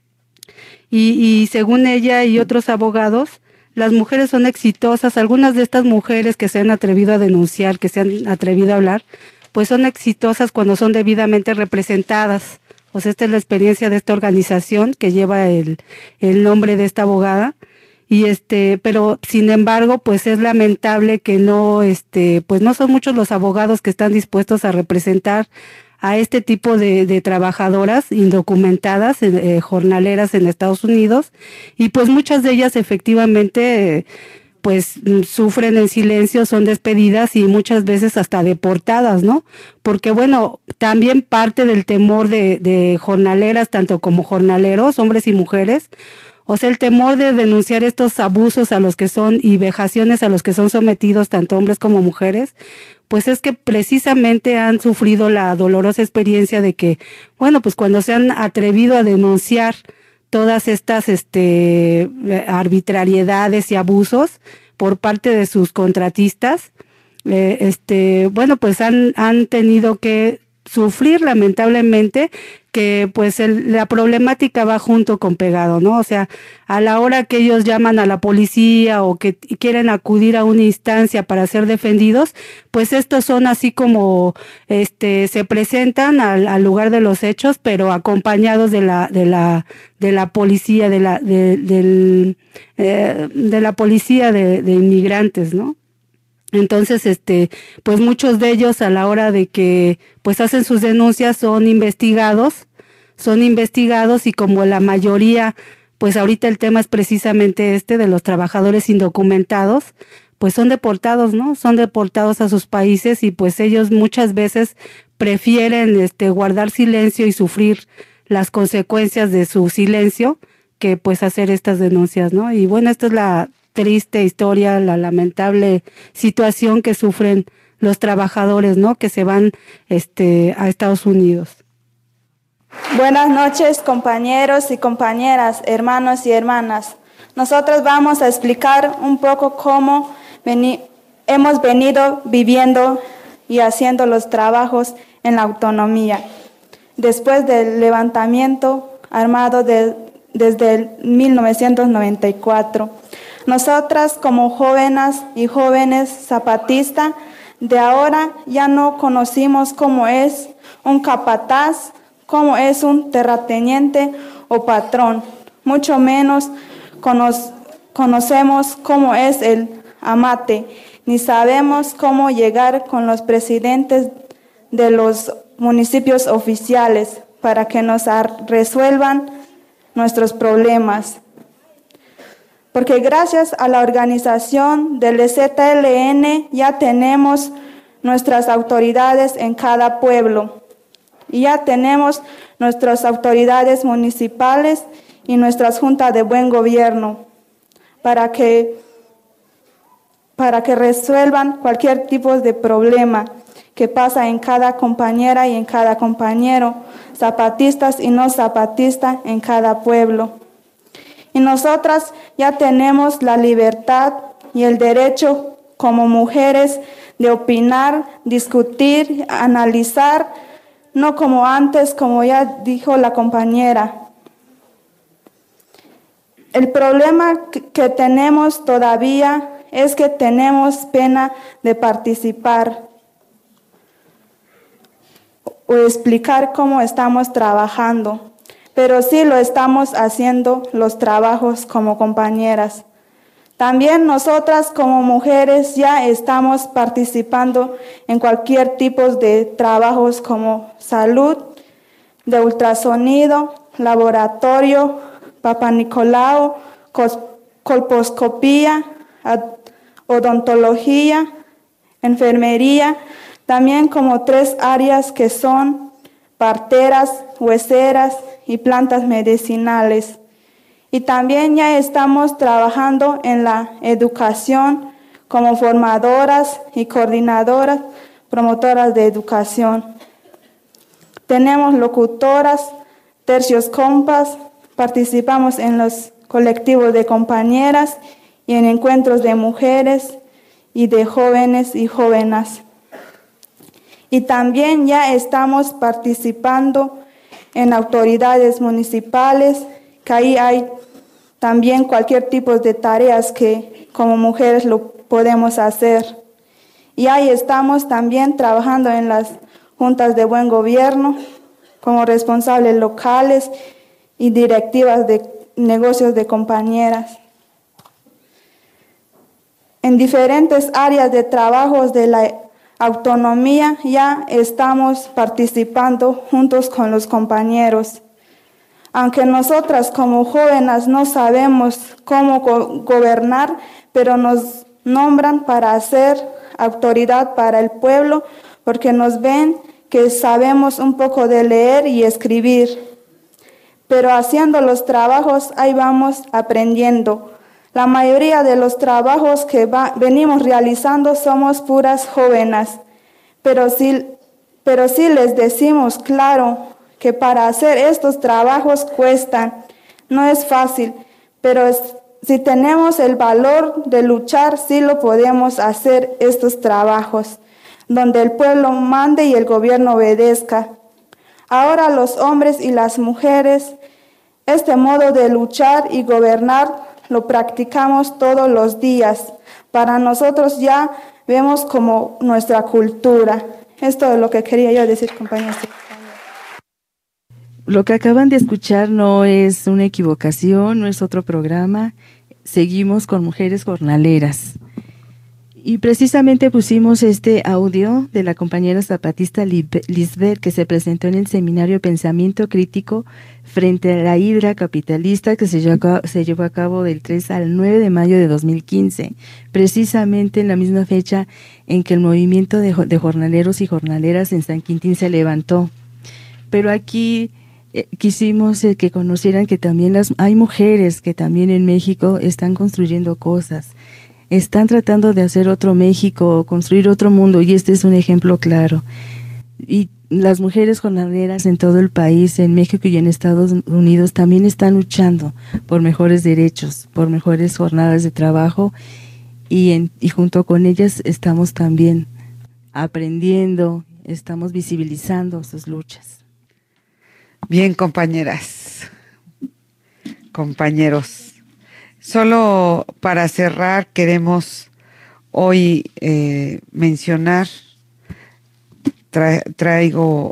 y según ella y otros abogados, las mujeres son exitosas. Algunas de estas mujeres que se han atrevido a denunciar, que se han atrevido a hablar, pues son exitosas cuando son debidamente representadas. O sea, esta es la experiencia de esta organización que lleva el nombre de esta abogada. Y pero sin embargo, pues es lamentable que no, pues no son muchos los abogados que están dispuestos a representar a este tipo de trabajadoras indocumentadas, jornaleras en Estados Unidos, y pues muchas de ellas efectivamente pues sufren en silencio, son despedidas y muchas veces hasta deportadas, ¿no? Porque bueno, también parte del temor de jornaleras, tanto como jornaleros, hombres y mujeres, o sea, el temor de denunciar estos abusos a los que son y vejaciones a los que son sometidos tanto hombres como mujeres, pues es que precisamente han sufrido la dolorosa experiencia de que, bueno, pues cuando se han atrevido a denunciar todas estas arbitrariedades y abusos por parte de sus contratistas, bueno, pues han tenido que sufrir lamentablemente que pues la problemática va junto con pegado, ¿no? O sea, a la hora que ellos llaman a la policía o que quieren acudir a una instancia para ser defendidos, pues estos son así como se presentan al lugar de los hechos, pero acompañados de la policía de la policía de inmigrantes, ¿no? Entonces, pues muchos de ellos a la hora de que pues hacen sus denuncias son investigados y como la mayoría, pues ahorita el tema es precisamente de los trabajadores indocumentados, pues son deportados, ¿no? Son deportados a sus países y pues ellos muchas veces prefieren guardar silencio y sufrir las consecuencias de su silencio que pues hacer estas denuncias, ¿no? Y bueno, esta es la triste historia, la lamentable situación que sufren los trabajadores, ¿no? Que se van a Estados Unidos. Buenas noches, compañeros y compañeras, hermanos y hermanas. Nosotros vamos a explicar un poco cómo hemos venido viviendo y haciendo los trabajos en la autonomía. Después del levantamiento armado desde el 1994. Nosotras como jóvenes y jóvenes zapatistas de ahora ya no conocimos cómo es un capataz, cómo es un terrateniente o patrón, mucho menos conocemos cómo es el amate, ni sabemos cómo llegar con los presidentes de los municipios oficiales para que nos resuelvan nuestros problemas. Porque gracias a la organización del EZLN ya tenemos nuestras autoridades en cada pueblo. Y ya tenemos nuestras autoridades municipales y nuestras juntas de buen gobierno para que resuelvan cualquier tipo de problema que pasa en cada compañera y en cada compañero, zapatistas y no zapatistas en cada pueblo. Y nosotras ya tenemos la libertad y el derecho como mujeres de opinar, discutir, analizar, no como antes, como ya dijo la compañera. El problema que tenemos todavía es que tenemos pena de participar o explicar cómo estamos trabajando. Pero sí lo estamos haciendo los trabajos como compañeras. También nosotras como mujeres ya estamos participando en cualquier tipo de trabajos como salud, de ultrasonido, laboratorio, Papa Nicolau, colposcopía, odontología, enfermería, también como 3 áreas que son parteras, hueseras y plantas medicinales. Y también ya estamos trabajando en la educación como formadoras y coordinadoras, promotoras de educación. Tenemos locutoras, tercios compas, participamos en los colectivos de compañeras y en encuentros de mujeres y de jóvenes y jóvenes. Y también ya estamos participando en autoridades municipales, que ahí hay también cualquier tipo de tareas que como mujeres lo podemos hacer. Y ahí estamos también trabajando en las juntas de buen gobierno, como responsables locales y directivas de negocios de compañeras. En diferentes áreas de trabajos de la autonomía ya estamos participando juntos con los compañeros. Aunque nosotras como jóvenes no sabemos cómo gobernar, pero nos nombran para ser autoridad para el pueblo, porque nos ven que sabemos un poco de leer y escribir. Pero haciendo los trabajos, ahí vamos aprendiendo. La mayoría de los trabajos que venimos realizando somos puras jóvenes, pero sí les decimos claro que para hacer estos trabajos cuestan, no es fácil, pero si tenemos el valor de luchar, sí lo podemos hacer estos trabajos, donde el pueblo mande y el gobierno obedezca. Ahora los hombres y las mujeres, este modo de luchar y gobernar lo practicamos todos los días. Para nosotros ya vemos como nuestra cultura. Esto es lo que quería yo decir, compañeros. Lo que acaban de escuchar no es una equivocación, no es otro programa. Seguimos con Mujeres Jornaleras. Y precisamente pusimos este audio de la compañera zapatista Lisbeth, que se presentó en el seminario Pensamiento Crítico frente a la hidra capitalista, que se llevó a cabo del 3 al 9 de mayo de 2015, precisamente en la misma fecha en que el movimiento de jornaleros y jornaleras en San Quintín se levantó. Pero aquí quisimos que conocieran que también hay mujeres que también en México están construyendo cosas, están tratando de hacer otro México, construir otro mundo, y este es un ejemplo claro. Y las mujeres jornaleras en todo el país, en México y en Estados Unidos, también están luchando por mejores derechos, por mejores jornadas de trabajo, y junto con ellas estamos también aprendiendo, estamos visibilizando sus luchas. Bien, compañeras, compañeros. Solo para cerrar, queremos hoy mencionar, traigo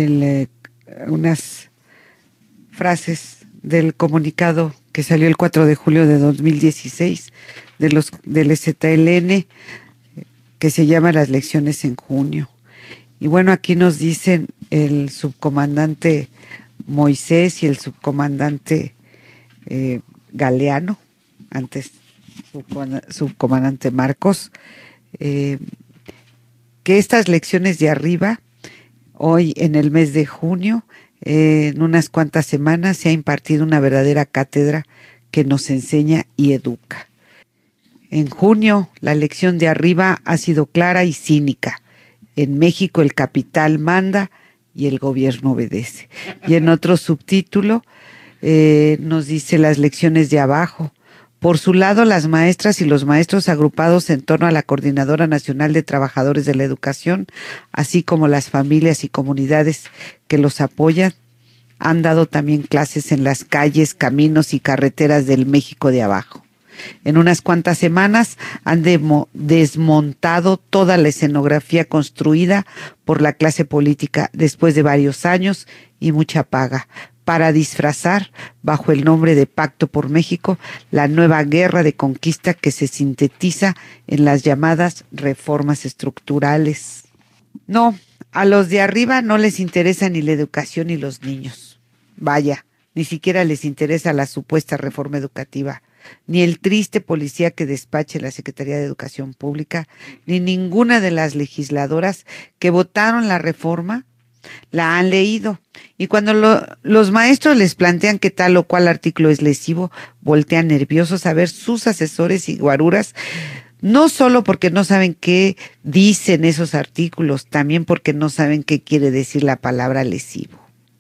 unas frases del comunicado que salió el 4 de julio de 2016 del ZLN, que se llama Las lecciones en junio. Y bueno, aquí nos dicen el subcomandante Moisés y el subcomandante Galeano, antes subcomandante Marcos, que estas lecciones de arriba, hoy en el mes de junio, en unas cuantas semanas, se ha impartido una verdadera cátedra que nos enseña y educa. En junio, la lección de arriba ha sido clara y cínica. En México el capital manda y el gobierno obedece. Y en otro subtítulo nos dice las lecciones de abajo. Por su lado, las maestras y los maestros agrupados en torno a la Coordinadora Nacional de Trabajadores de la Educación, así como las familias y comunidades que los apoyan, han dado también clases en las calles, caminos y carreteras del México de abajo. En unas cuantas semanas han desmontado toda la escenografía construida por la clase política después de varios años y mucha paga, para disfrazar, bajo el nombre de Pacto por México, la nueva guerra de conquista que se sintetiza en las llamadas reformas estructurales. No, a los de arriba no les interesa ni la educación ni los niños. Vaya, ni siquiera les interesa la supuesta reforma educativa, ni el triste policía que despache la Secretaría de Educación Pública, ni ninguna de las legisladoras que votaron la reforma la han leído. Y cuando los maestros les plantean que tal o cual artículo es lesivo, voltean nerviosos a ver sus asesores y guaruras, no solo porque no saben qué dicen esos artículos, también porque no saben qué quiere decir la palabra lesivo.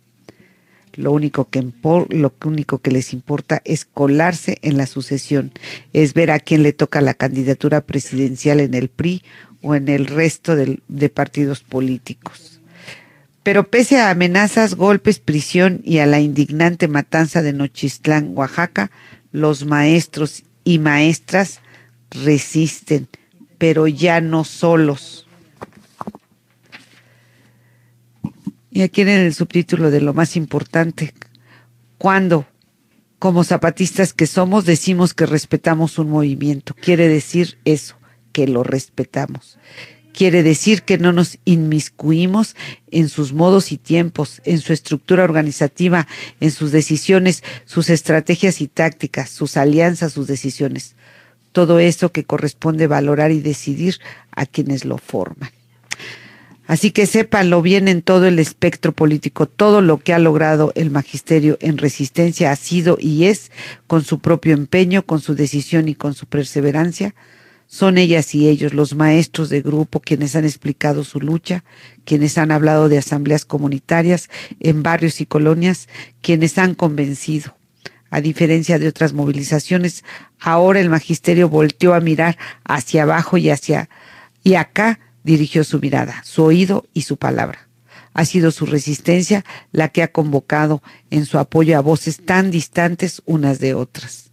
Lo único que les importa es colarse en la sucesión, es ver a quién le toca la candidatura presidencial en el PRI o en el resto de partidos políticos. Pero pese a amenazas, golpes, prisión y a la indignante matanza de Nochistlán, Oaxaca, los maestros y maestras resisten, pero ya no solos. Y aquí en el subtítulo de lo más importante, cuando como zapatistas que somos decimos que respetamos un movimiento, quiere decir eso, que lo respetamos. Quiere decir que no nos inmiscuimos en sus modos y tiempos, en su estructura organizativa, en sus decisiones, sus estrategias y tácticas, sus alianzas, sus decisiones. Todo eso que corresponde valorar y decidir a quienes lo forman. Así que sépanlo bien en todo el espectro político, todo lo que ha logrado el magisterio en resistencia ha sido y es, con su propio empeño, con su decisión y con su perseverancia. Son ellas y ellos, los maestros de grupo, quienes han explicado su lucha, quienes han hablado de asambleas comunitarias en barrios y colonias, quienes han convencido. A diferencia de otras movilizaciones, ahora el magisterio volteó a mirar hacia abajo y acá dirigió su mirada, su oído y su palabra. Ha sido su resistencia la que ha convocado en su apoyo a voces tan distantes unas de otras.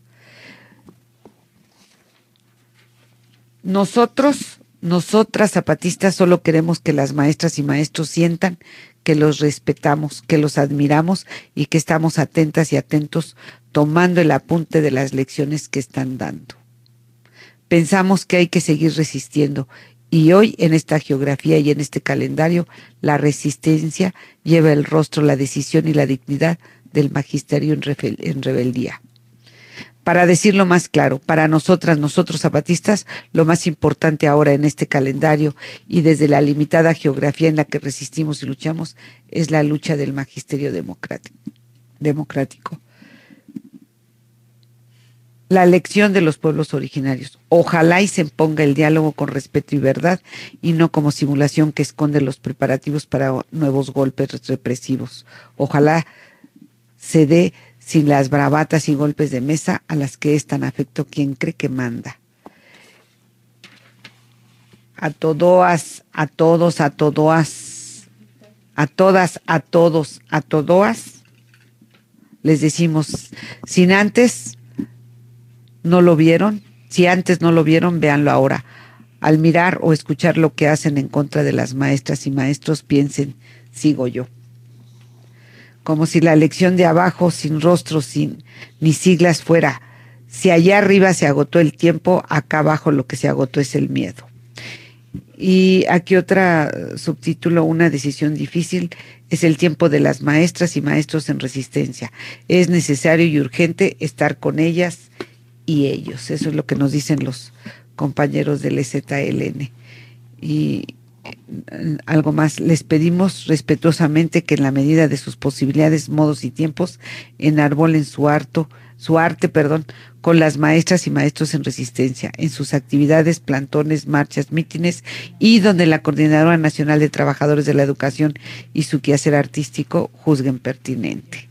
Nosotras zapatistas solo queremos que las maestras y maestros sientan que los respetamos, que los admiramos y que estamos atentas y atentos tomando el apunte de las lecciones que están dando. Pensamos que hay que seguir resistiendo y hoy en esta geografía y en este calendario la resistencia lleva el rostro, la decisión y la dignidad del magisterio en rebeldía. Para decirlo más claro, para nosotros zapatistas, lo más importante ahora en este calendario y desde la limitada geografía en la que resistimos y luchamos es la lucha del magisterio democrático. La elección de los pueblos originarios. Ojalá y se imponga el diálogo con respeto y verdad y no como simulación que esconde los preparativos para nuevos golpes represivos. Ojalá se dé sin las bravatas y golpes de mesa a las que es tan afecto quien cree que manda. A todoas, a todos, a todoas, a todas, a todos, a todoas, les decimos, sin antes no lo vieron, si antes no lo vieron, véanlo ahora. Al mirar o escuchar lo que hacen en contra de las maestras y maestros, piensen, sigo yo. Como si la lección de abajo, sin rostro, sin ni siglas fuera. Si allá arriba se agotó el tiempo, acá abajo lo que se agotó es el miedo. Y aquí otra subtítulo, una decisión difícil, es el tiempo de las maestras y maestros en resistencia. Es necesario y urgente estar con ellas y ellos. Eso es lo que nos dicen los compañeros del EZLN. Y algo más, les pedimos respetuosamente que en la medida de sus posibilidades, modos y tiempos, enarbolen su arte, con las maestras y maestros en resistencia, en sus actividades, plantones, marchas, mítines y donde la Coordinadora Nacional de Trabajadores de la Educación y su quehacer artístico juzguen pertinente.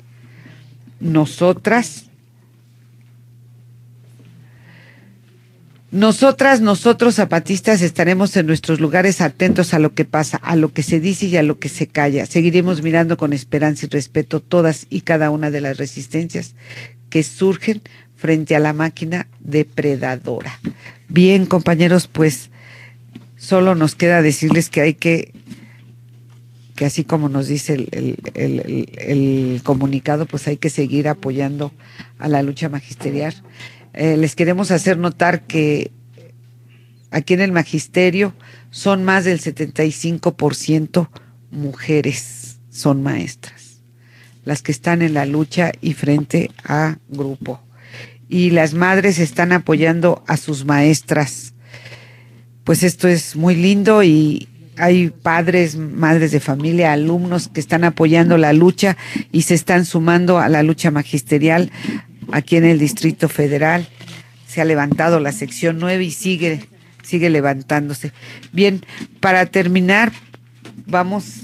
Nosotros zapatistas estaremos en nuestros lugares atentos a lo que pasa, a lo que se dice y a lo que se calla. Seguiremos mirando con esperanza y respeto todas y cada una de las resistencias que surgen frente a la máquina depredadora. Bien, compañeros, pues solo nos queda decirles que hay que así como nos dice el comunicado, pues hay que seguir apoyando a la lucha magisterial. Les queremos hacer notar que aquí en el magisterio son más del 75% mujeres, son maestras, las que están en la lucha y frente a grupo. Y las madres están apoyando a sus maestras. Pues esto es muy lindo y hay padres, madres de familia, alumnos que están apoyando la lucha y se están sumando a la lucha magisterial. Aquí en el Distrito Federal se ha levantado la sección 9 y sigue levantándose. Bien, para terminar, vamos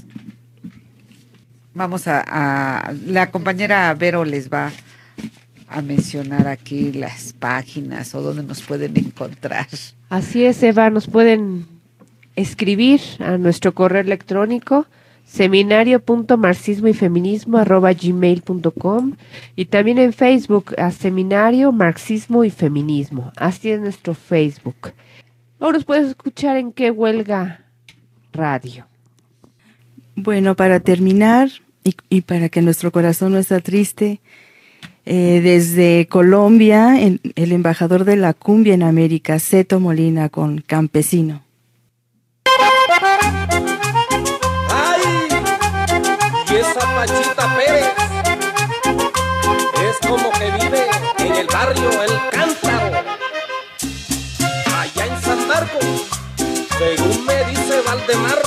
a la compañera Vero les va a mencionar aquí las páginas o donde nos pueden encontrar. Así es, Eva, nos pueden escribir a nuestro correo electrónico seminario.marxismoyfeminismo@gmail.com y también en Facebook a Seminario Marxismo y Feminismo. Así es nuestro Facebook. Ahora nos puedes escuchar en Qué Huelga Radio. Bueno, para terminar y para que nuestro corazón no esté triste, desde Colombia, el embajador de la cumbia en América, Zeto Molina, con Campesino. ¡Ay! Y esa Pachita Pérez es como que vive en el barrio El Cántaro, allá en San Marcos, según me dice Valdemar.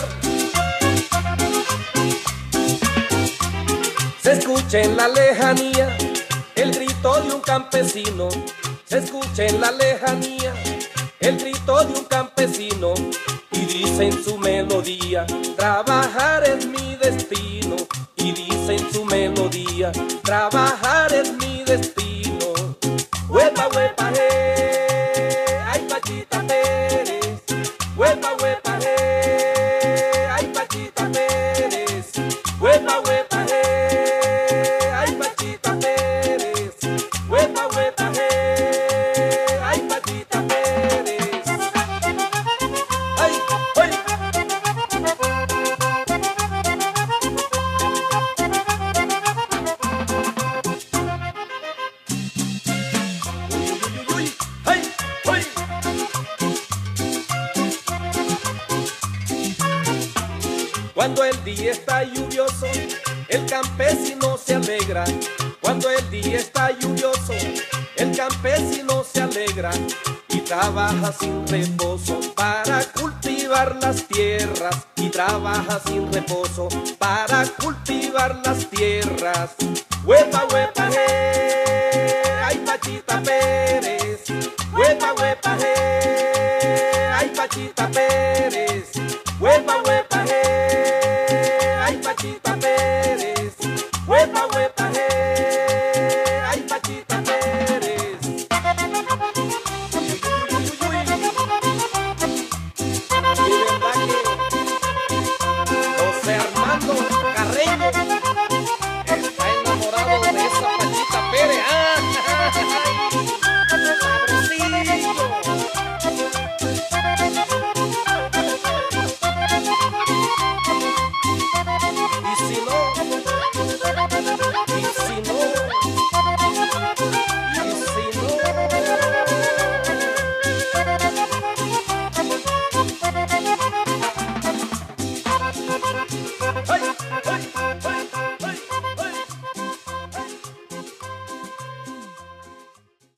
Se escucha en la lejanía el grito de un campesino, se escucha en la lejanía el grito de un campesino, y dice en su melodía, trabajar es mi destino, y dice en su melodía, trabajar es mi destino. Huepa, huepa, ay Pachita Pérez, huepa, huepa, ay Pachita Pérez, huepa, huepa, ay Pachita Pérez, huepa, huepa, ay Pachita Pérez. Ay, ay. Uy, uy, uy, ay, ay. Cuando el día está lluvioso, el campesino se alegra. Cuando el día está lluvioso, el campesino se alegra y trabaja sin reposo para cultivar las tierras, y trabaja sin reposo para cultivar las tierras. Huepa, huepa,